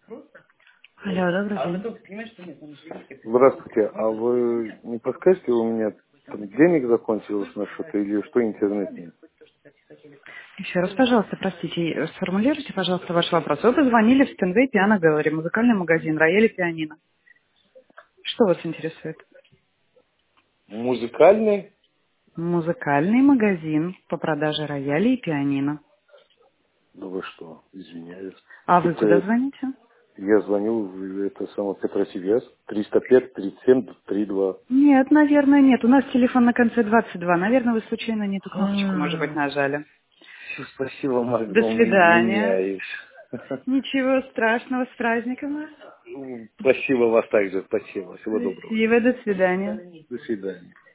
Алло, добрый день. Здравствуйте. А вы не подскажете, у меня там денег закончилось на что-то или что интернет нет? Еще раз, пожалуйста, простите, сформулируйте, пожалуйста, ваш вопрос. Вы позвонили в Стенвей Пиано Гэллери, музыкальный магазин, рояль и пианино. Что вас интересует? Музыкальный? Музыкальный магазин по продаже роялей и пианино. Ну вы что, извиняюсь. А вы куда Это звоните? я звонил в это самое Петросибирск, 305 37 32. Нет, наверное, нет. У нас телефон на конце 22. Наверное, вы случайно не ту кнопочку, может быть, нажали. Спасибо вам До огромное, свидания. извиняюсь. Ничего страшного, с праздником вас. Спасибо вас также, спасибо. Всего доброго. Спасибо, до свидания. До свидания.